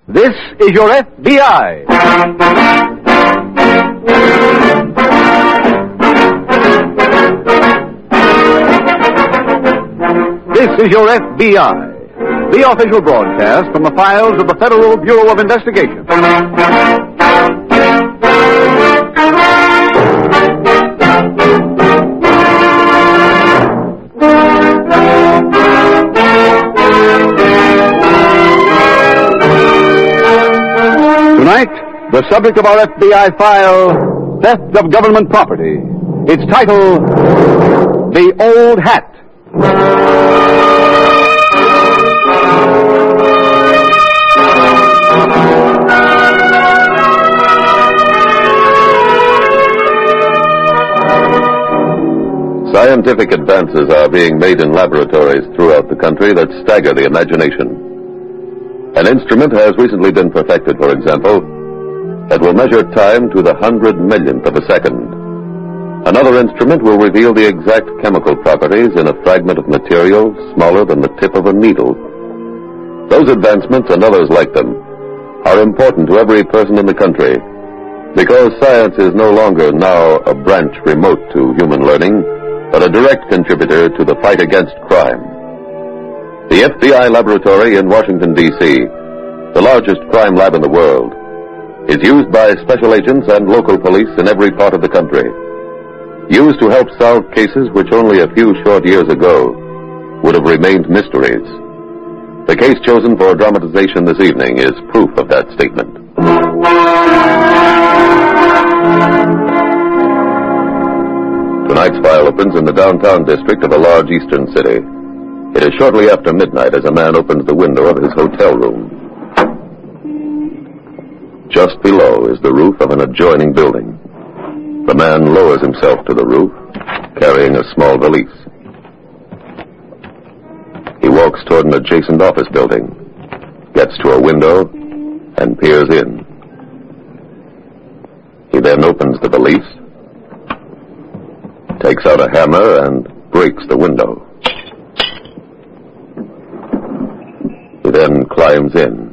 This is your FBI. This is your FBI, the official broadcast from the files of the Federal Bureau of Investigation. Tonight, the subject of our FBI file, theft of government property. Its title, The Old Hat. Scientific advances are being made in laboratories throughout the country that stagger the imagination. An instrument has recently been perfected, for example, that will measure time to the 100,000,000th of a second. Another instrument will reveal the exact chemical properties in a fragment of material smaller than the tip of a needle. Those advancements and others like them are important to every person in the country because science is no longer now a branch remote to human learning, but a direct contributor to the fight against crime. The FBI laboratory in Washington, D.C., the largest crime lab in the world, is used by special agents and local police in every part of the country. Used to help solve cases which only a few short years ago would have remained mysteries. The case chosen for dramatization this evening is proof of that statement. Tonight's file opens in the downtown district of a large eastern city. It is shortly after midnight as a man opens the window of his hotel room. Just below is the roof of an adjoining building. The man lowers himself to the roof, carrying a small valise. He walks toward an adjacent office building, gets to a window, and peers in. He then opens the valise, takes out a hammer, and breaks the window. He then climbs in.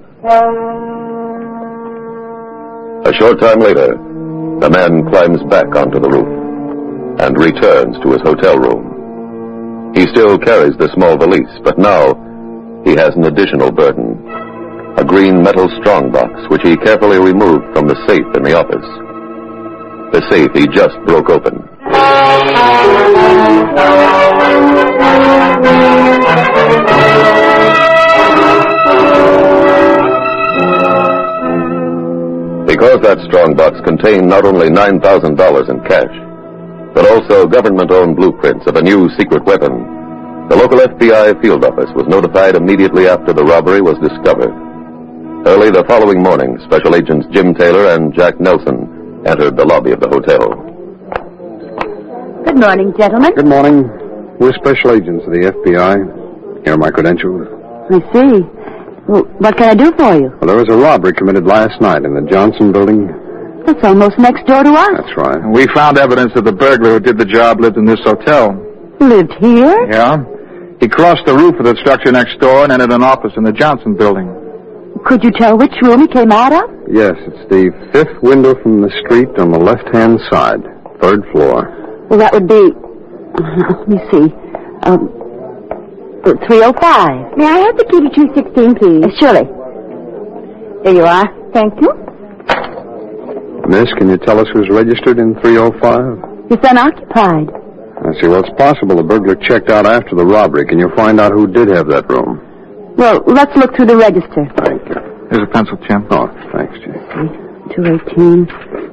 A short time later, the man climbs back onto the roof and returns to his hotel room. He still carries the small valise, but now he has an additional burden. A green metal strongbox, which he carefully removed from the safe in the office. The safe he just broke open. Because that strongbox contained not only $9,000 in cash, but also government-owned blueprints of a new secret weapon, the local FBI field office was notified immediately after the robbery was discovered. Early the following morning, Special Agents Jim Taylor and Jack Nelson entered the lobby of the hotel. Good morning, gentlemen. Good morning. We're special agents of the FBI. Here are my credentials. I see. Well, what can I do for you? Well, there was a robbery committed last night in the Johnson building. That's almost next door to us. That's right. We found evidence that the burglar who did the job lived in this hotel. Lived here? Yeah. He crossed the roof of the structure next door and entered an office in the Johnson building. Could you tell which room he came out of? Yes, it's the fifth window from the street on the left-hand side, third floor. Well, that would be... Let me see. 305. May I have the key to 216, please? Surely. Here you are. Thank you. Miss, can you tell us who's registered in 305? It's unoccupied. I see. Well, it's possible the burglar checked out after the robbery. Can you find out who did have that room? Well, let's look through the register. Thank you. Here's a pencil, Jim. Oh, thanks, Jim. 218,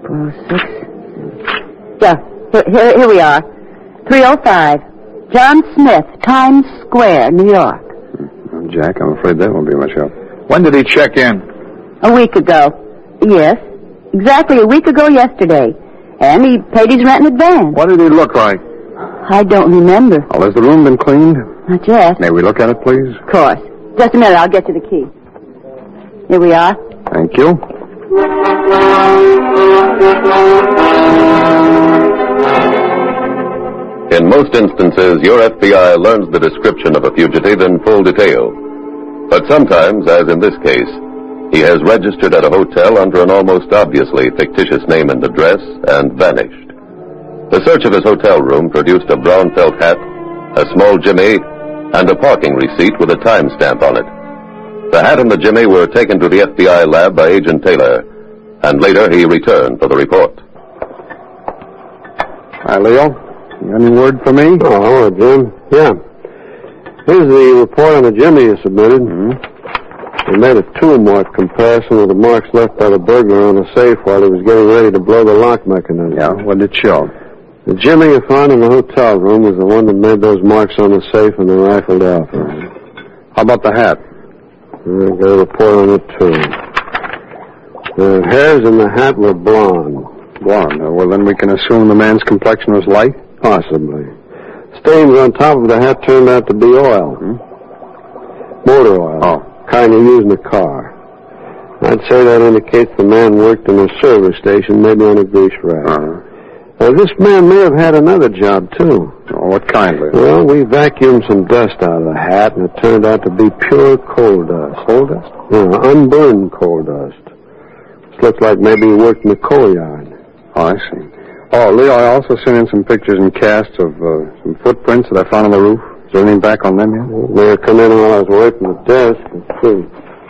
406. Yeah, here we are. 305. John Smith, Times Square, New York. Well, Jack, I'm afraid that won't be much help. When did he check in? A week ago. Yes, exactly a week ago yesterday. And he paid his rent in advance. What did he look like? I don't remember. Well, has the room been cleaned? Not yet. May we look at it, please? Of course. Just a minute, I'll get you the key. Here we are. Thank you. In most instances, your FBI learns the description of a fugitive in full detail. But sometimes, as in this case, He has registered at a hotel under an almost obviously fictitious name and address and vanished. The search of his hotel room produced a brown felt hat, a small jimmy, and a parking receipt with a timestamp on it. The hat and the jimmy were taken to the FBI lab by Agent Taylor, and later he returned for the report. Hi, Leo. You got any word for me? Oh, hello, Jim. Yeah. Here's the report on the jimmy you submitted. We made a tool mark comparison of the marks left by the burglar on the safe while he was getting ready to blow the lock mechanism. Yeah, what did it show? The jimmy you found in the hotel room was the one that made those marks on the safe and they rifled off. How about the hat? I got a report on it, too. The hairs in the hat were blonde. Blonde. Well, then we can assume the man's complexion was light? Possibly. Stains on top of the hat turned out to be oil. Motor oil. Oh. Kind of used in a car. I'd say that indicates the man worked in a service station, maybe on a grease rag. This man may have had another job, too. Oh, what kind, Leo? Well, we vacuumed some dust out of the hat, and it turned out to be pure coal dust. Coal dust? Yeah, unburned coal dust. This looks like maybe he worked in the coal yard. Oh, I see. Oh, Leo, I also sent in some pictures and casts of some footprints that I found on the roof. Is there anything back on them yet? They come in while I was working the desk. Let's see.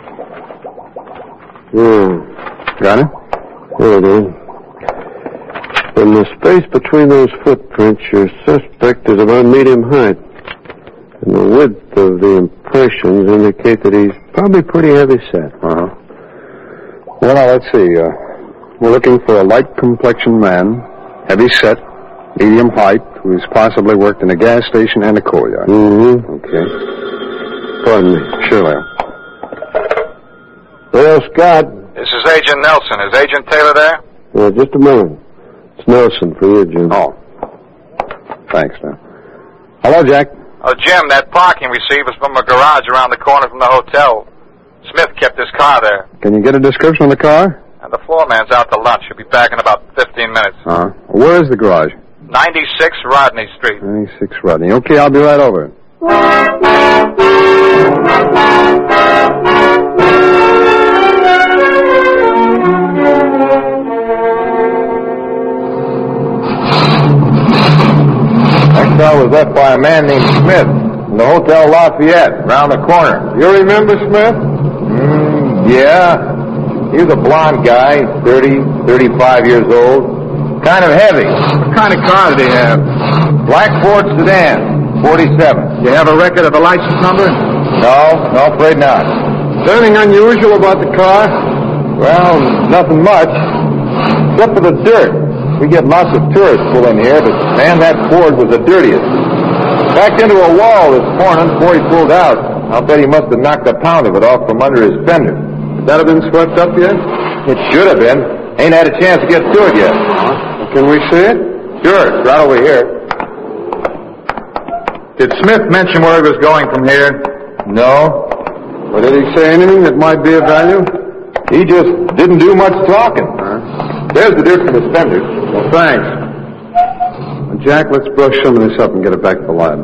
Yeah. Got it? There it is. In the space between those footprints, your suspect is about medium height. And the width of the impressions indicate that he's probably pretty heavy set. Well, now, let's see. We're looking for a light complexioned man, heavy set, medium height, who's possibly worked in a gas station and a coal yard. Okay. Pardon me. Sure, Leo. Leo Scott. This is Agent Nelson. Is Agent Taylor there? Just a moment. It's Nelson for you, Jim. Oh. Thanks, man. Hello, Jack. Oh, Jim, that parking receipt was from a garage around the corner from the hotel. Smith kept his car there. Can you get a description of the car? And the floor man's out to lunch. He'll be back in about 15 minutes. Where is the garage? 96 Rodney Street. 96 Rodney. Okay, I'll be right over. That car was left by a man named Smith in the Hotel Lafayette, around the corner. You remember Smith? Yeah. He was a blonde guy, 30, 35 years old. Kind of heavy. What kind of car did he have? Black Ford sedan, 47. You have a record of the license number? No, afraid not. Is there anything unusual about the car? Well, nothing much. Except for the dirt. We get lots of tourists pull in here, but man, that Ford was the dirtiest. Backed into a wall this morning before he pulled out. I'll bet he must have knocked a pound of it off from under his fender. Has that been swept up yet? It should have been. Ain't had a chance to get to it yet. Can we see it? Sure, it's right over here. Did Smith mention where he was going from here? No. Well, did he say anything that might be of value? He just didn't do much talking. There's the dirt from his fender. Well, thanks. Jack, let's brush some of this up and get it back to the lab.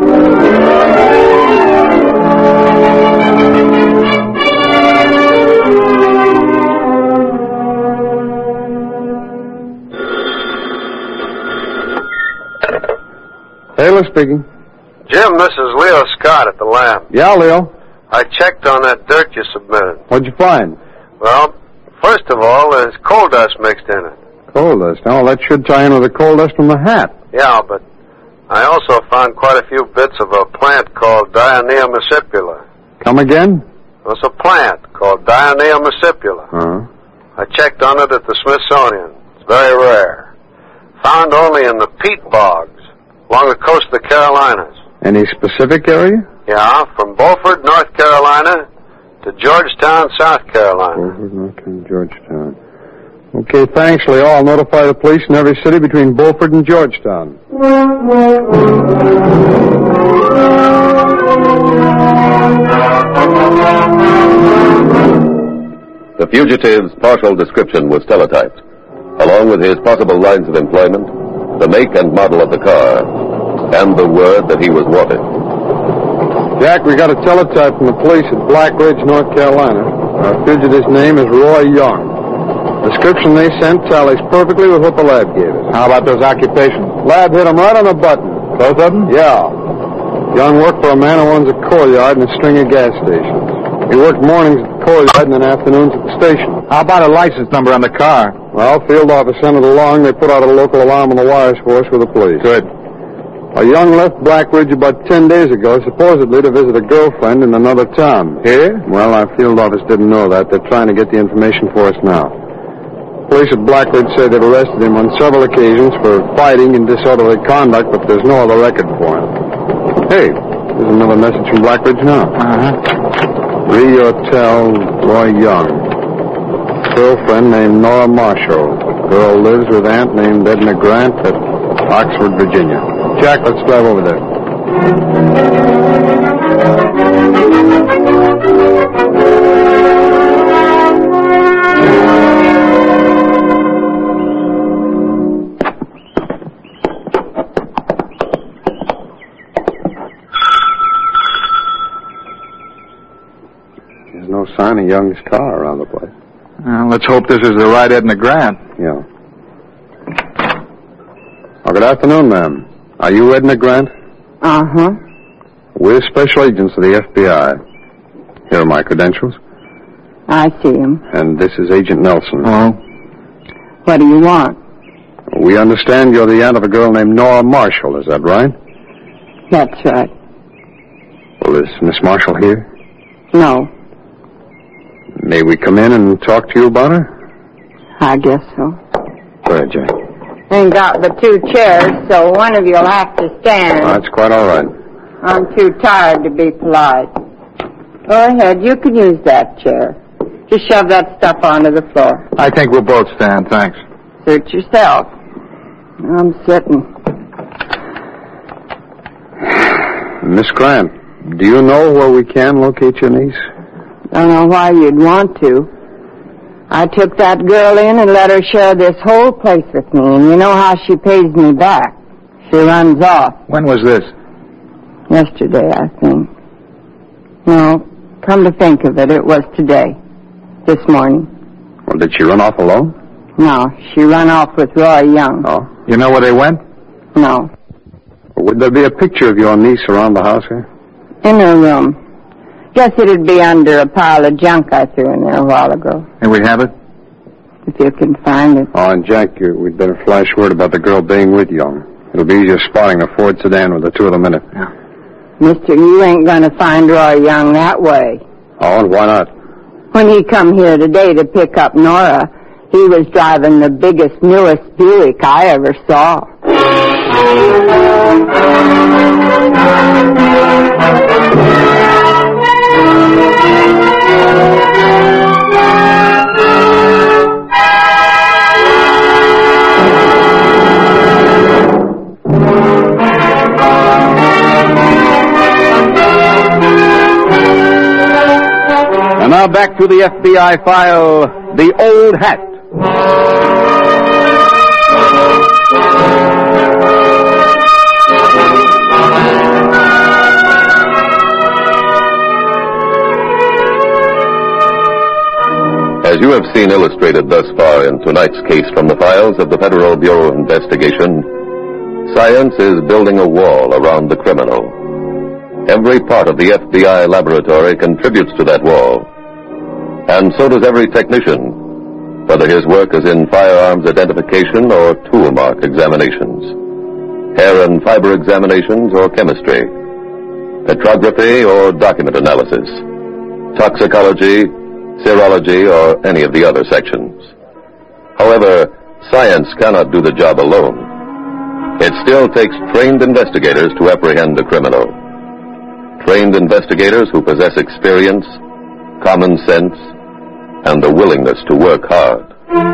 Taylor speaking. Jim, this is Leo Scott at the lab. Yeah, Leo. I checked on that dirt you submitted. What'd you find? Well, first of all, there's coal dust mixed in it. Coal dust. Oh, that should tie in with the coal dust from the hat. Yeah, but I also found quite a few bits of a plant called Dionea muscipula. Come again? It's a plant called Dionea muscipula. I checked on it at the Smithsonian. It's very rare. Found only in the peat bogs along the coast of the Carolinas. Any specific area? Yeah, from Beaufort, North Carolina, to Georgetown, South Carolina. Beaufort, North Carolina, Georgetown. Okay, thanks, Leo. I'll notify the police in every city between Beaufort and Georgetown. The fugitive's partial description was teletyped, along with his possible lines of employment, the make and model of the car, and the word that he was wanted. Jack, we got a teletype from the police at Black Ridge, North Carolina. Our fugitive's name is Roy Young. Description they sent tallies perfectly with what the lab gave us. How about those occupations? Lab hit him right on the button. Both of them? Yeah. Young worked for a man who owns a coal yard and a string of gas stations. He worked mornings at the coal yard and then afternoons at the station. How about a license number on the car? Well, field office sent it along. They put out a local alarm on the wires for us with the police. Good. Young left Black Ridge about 10 days ago, supposedly to visit a girlfriend in another town. Here? Well, our field office didn't know that. They're trying to get the information for us now. Police at Black Ridge say they've arrested him on several occasions for fighting and disorderly conduct, but there's no other record for him. Hey, there's another message from Black Ridge now. Re-Hotel, Roy Young. Girlfriend named Nora Marshall. Girl lives with aunt named Edna Grant at Oxford, Virginia. Jack, let's drive over there. There's no sign of Young's car around the place. Let's hope this is the right Edna Grant. Yeah. Oh, good afternoon, ma'am. Are you Edna Grant? Uh-huh. We're special agents of the FBI. Here are my credentials. I see him. And this is Agent Nelson. Oh? What do you want? We understand you're the aunt of a girl named Nora Marshall, is that right? That's right. Well, is Miss Marshall here? No, May we come in and talk to you about her? I guess so. Go ahead, Jack. Ain't got but 2 chairs, so one of you'll have to stand. That's quite all right. I'm too tired to be polite. Go ahead, you can use that chair. Just shove that stuff onto the floor. I think we'll both stand, thanks. Suit yourself. I'm sitting. Miss Grant, do you know where we can locate your niece? Don't know why you'd want to. I took that girl in and let her share this whole place with me, and you know how she pays me back. She runs off. When was this? Yesterday, I think. No, come to think of it, it was today. This morning. Well, did she run off alone? No, she run off with Roy Young. Oh. You know where they went? No. Would there be a picture of your niece around the house here? In her room. Guess it'd be under a pile of junk I threw in there a while ago. And we have it? If you can find it. Oh, and Jack, we'd better flash word about the girl being with Young. It'll be easier spotting the Ford sedan with the 2 of them in it. Yeah. Mister, you ain't gonna find Roy Young that way. Oh, and why not? When he come here today to pick up Nora, he was driving the biggest, newest Buick I ever saw. And now back to the FBI file, The Old Hat. As you have seen illustrated thus far in tonight's case from the files of the Federal Bureau of Investigation, science is building a wall around the criminal. Every part of the FBI laboratory contributes to that wall, and so does every technician, whether his work is in firearms identification or tool mark examinations, hair and fiber examinations or chemistry, petrography or document analysis, toxicology, serology, or any of the other sections. However, science cannot do the job alone. It still takes trained investigators to apprehend the criminal. Trained investigators who possess experience, common sense, and the willingness to work hard.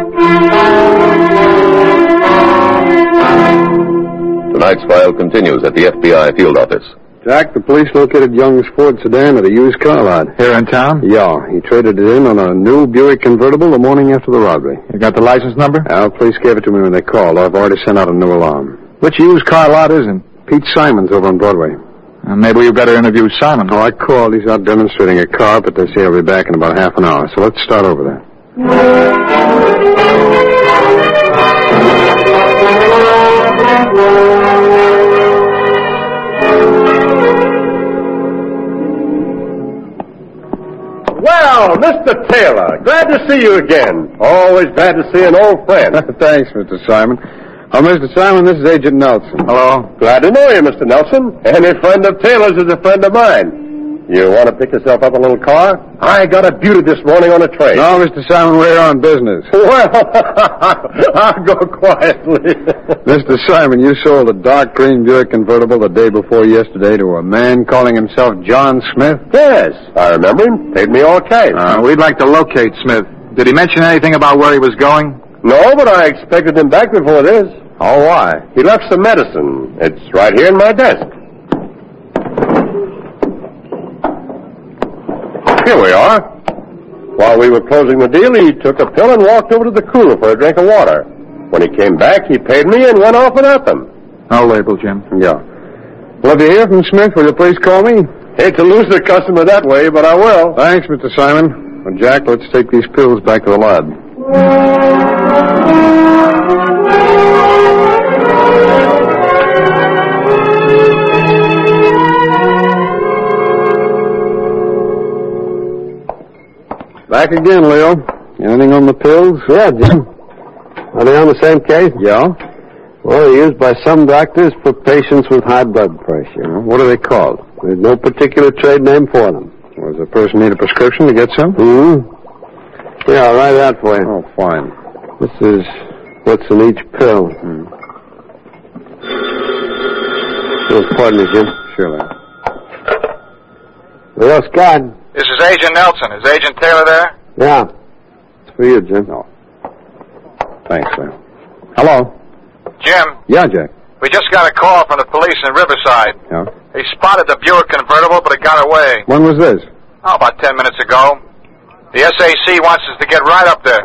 Tonight's file continues at the FBI field office. Jack, the police located Young's Ford sedan at a used car lot. Here in town? Yeah, he traded it in on a new Buick convertible the morning after the robbery. You got the license number? Police gave it to me when they called. I've already sent out a new alarm. Which used car lot is it? Pete Simon's over on Broadway. Maybe we better interview Simon. Oh, I called. He's out demonstrating a car, but they say he'll be back in about half an hour. So let's start over there. Well, Mr. Taylor, glad to see you again. Always glad to see an old friend. Thanks, Mr. Simon. Oh, Mr. Simon, this is Agent Nelson. Hello. Glad to know you, Mr. Nelson. Any friend of Taylor's is a friend of mine. You want to pick yourself up a little car? I got a beauty this morning on a train. No, Mr. Simon, we're on business. Well, I'll go quietly. Mr. Simon, you sold a dark green Buick convertible the day before yesterday to a man calling himself John Smith? Yes, I remember him. Paid me all cash. We'd like to locate Smith. Did he mention anything about where he was going? No, but I expected him back before this. Oh, why? He left some medicine. It's right here in my desk. Here we are. While we were closing the deal, he took a pill and walked over to the cooler for a drink of water. When he came back, he paid me and went off without them. I'll label, Jim. Yeah. Well, if you hear from Smith, will you please call me? Hate to lose the customer that way, but I will. Thanks, Mr. Simon. Well, Jack, let's take these pills back to the lab. Back again, Leo. Anything on the pills? Yeah, Jim. Are they on the same case? Yeah. Well, they're used by some doctors for patients with high blood pressure. What are they called? There's no particular trade name for them. Does the person need a prescription to get some? Mm-hmm. Yeah, I'll write it out for you. Oh, fine. This is what's in each pill. Oh, pardon me, Jim. Sure, Leo. Leo Scott. This is Agent Nelson. Is Agent Taylor there? Yeah. It's for you, Jim. Oh. Thanks, Leo. Hello? Jim, Yeah, Jack. we just got a call from the police in Riverside. Yeah? They spotted the Buick convertible, but it got away. When was this? Oh, about 10 minutes ago. The SAC wants us to get right up there.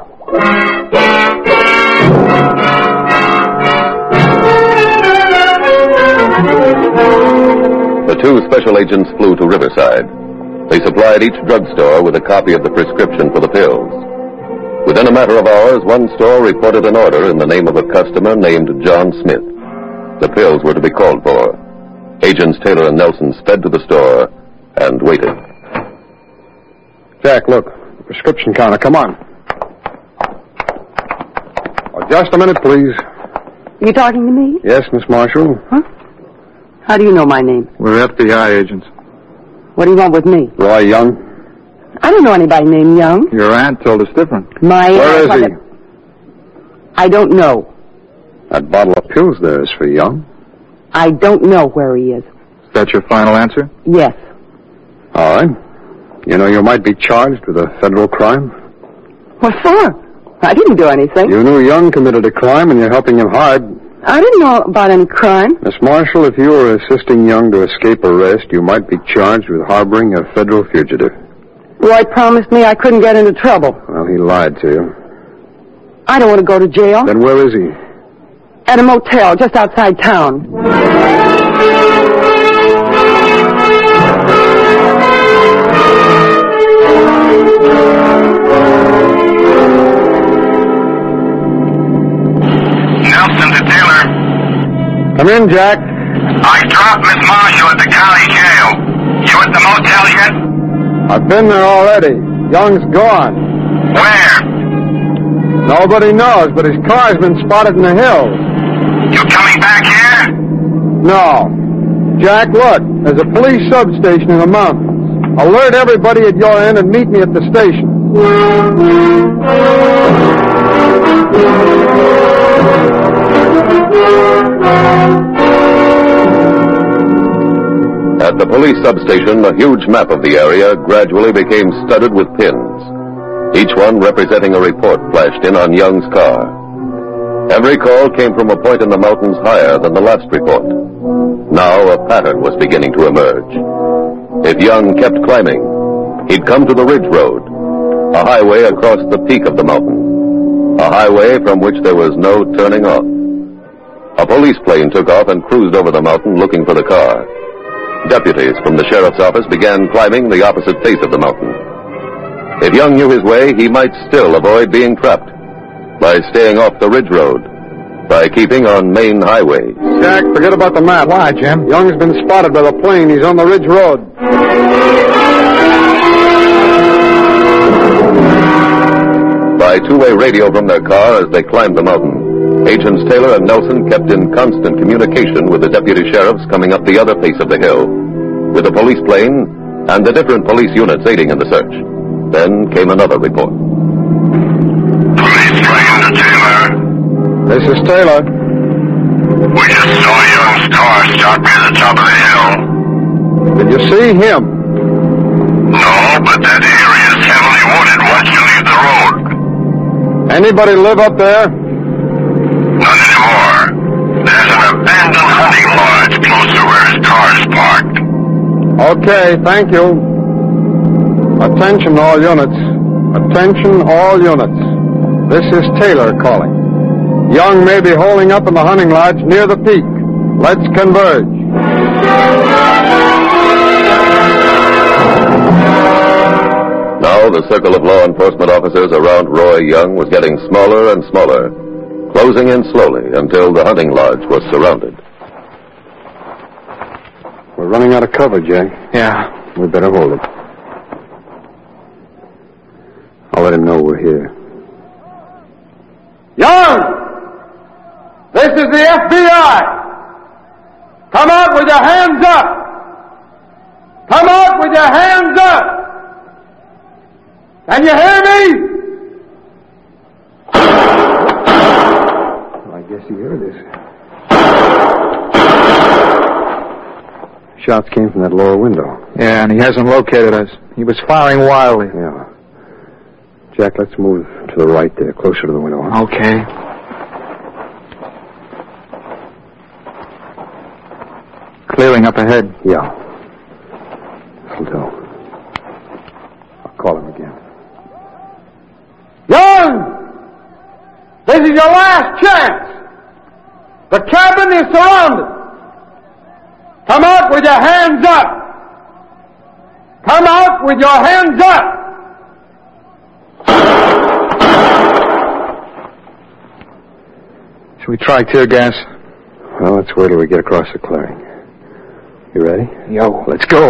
The two special agents flew to Riverside. They supplied each drugstore with a copy of the prescription for the pills. Within a matter of hours, one store reported an order in the name of a customer named John Smith. The pills were to be called for. Agents Taylor and Nelson sped to the store and waited. Jack, look. The prescription counter. Come on. Oh, just a minute, please. You talking to me? Yes, Miss Marshall? Huh? How do you know my name? We're FBI agents. What do you want with me? Roy Young. I don't know anybody named Young. Your aunt told us different. My Where is he? I don't know. That bottle of pills there is for Young. I don't know where he is. Is that your final answer? Yes. All right. You know you might be charged with a federal crime. What for? I didn't do anything. You knew Young committed a crime and you're helping him hard. I didn't know about any crime. Miss Marshall, if you were assisting Young to escape arrest, you might be charged with harboring a federal fugitive. Roy promised me I couldn't get into trouble. Well, he lied to you. I don't want to go to jail. Then where is he? At a motel just outside town. Nelson to Taylor. Come in, Jack. I dropped Miss Marshall at the county jail. You at the motel yet? I've been there already. Young's gone. Where? Nobody knows, but his car's been spotted in the hills. You coming back here? No. Jack, look. There's a police substation in the mountains. Alert everybody at your end and meet me at the station. At the police substation, a huge map of the area gradually became studded with pins, each one representing a report flashed in on Young's car. Every call came from a point in the mountains higher than the last report. Now a pattern was beginning to emerge. If Young kept climbing, he'd come to the Ridge Road, a highway across the peak of the mountain, a highway from which there was no turning off. A police plane took off and cruised over the mountain looking for the car. deputies from the sheriff's office began climbing the opposite face of the mountain. If Young knew his way, he might still avoid being trapped by staying off the ridge road, by keeping on main highways. Jack, forget about the map. Why, Jim? Young's been spotted by the plane. He's on the ridge road. By two-way radio from their car as they climbed the mountain, Agents Taylor and Nelson kept in constant communication with the deputy sheriffs coming up the other face of the hill, with the police plane and the different police units aiding in the search. Then came another report. Police plane to Taylor. This is Taylor. We just saw Young's car stop near the top of the hill. Did you see him? No, but that area is heavily wooded once you leave the road. Anybody live up there? Not anymore. There's an abandoned hunting lodge close to where his car is parked. Okay, thank you. Attention all units. Attention all units. This is Taylor calling. Young may be holding up in the hunting lodge near the peak. Let's converge. Now the circle of law enforcement officers around Roy Young was getting smaller and smaller, closing in slowly until the hunting lodge was surrounded. We're running out of cover, Jack. Yeah. We better hold it. I'll let him know we're here. Young! This is the FBI! Come out with your hands up! Come out with your hands up! Can you hear me? Well, I guess he heard us. Shots came from that lower window. Yeah, and he hasn't located us. He was firing wildly. Yeah. Jack, let's move to the right there, closer to the window. Huh? Okay. Clearing up ahead. Yeah. This'll do. I'll call him again. Young! This is your last chance! The cabin is surrounded! Come out with your hands up! Come out with your hands up! Should we try tear gas? Well, let's wait till we get across the clearing. You ready? Yo, let's go.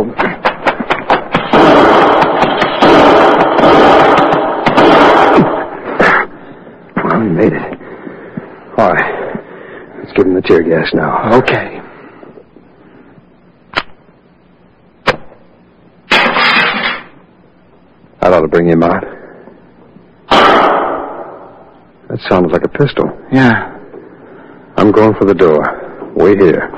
Well, we made it. All right. Let's give him the tear gas now. Okay. That ought to bring him out. That sounded like a pistol. Yeah. I'm going for the door. Wait here.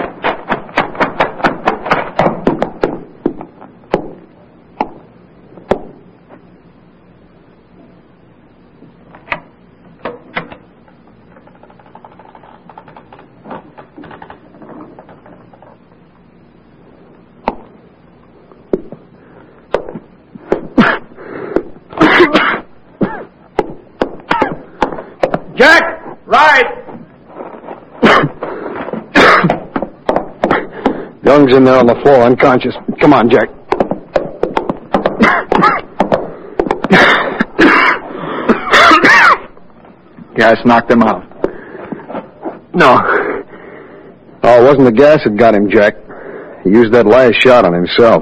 Jack! Right! Young's in there on the floor, unconscious. Come on, Jack. Gas knocked him out. No. Oh, it wasn't the gas that got him, Jack. He used that last shot on himself.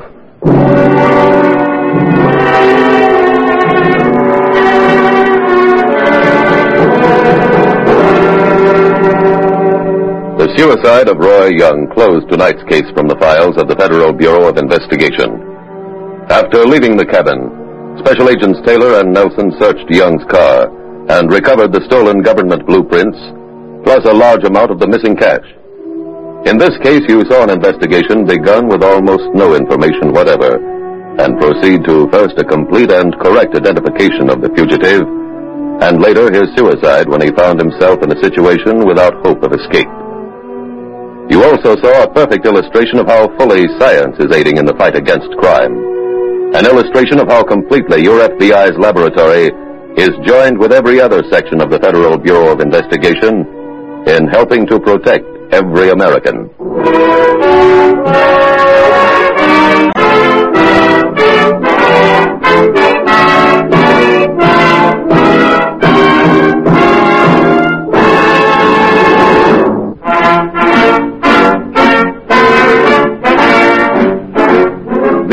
The suicide of Roy Young closed tonight's case from the files of the Federal Bureau of Investigation. After leaving the cabin, Special Agents Taylor and Nelson searched Young's car and recovered the stolen government blueprints, plus a large amount of the missing cash. In this case, you saw an investigation begun with almost no information whatever, and proceed to first a complete and correct identification of the fugitive, and later his suicide when he found himself in a situation without hope of escape. You also saw a perfect illustration of how fully science is aiding in the fight against crime. An illustration of how completely your FBI's laboratory is joined with every other section of the Federal Bureau of Investigation in helping to protect every American.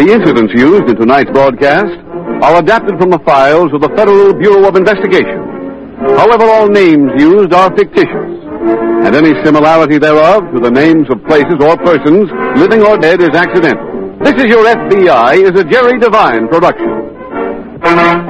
The incidents used in tonight's broadcast are adapted from the files of the Federal Bureau of Investigation. However, all names used are fictitious, and any similarity thereof to the names of places or persons, living or dead, is accidental. This Is Your FBI is a Jerry Devine production.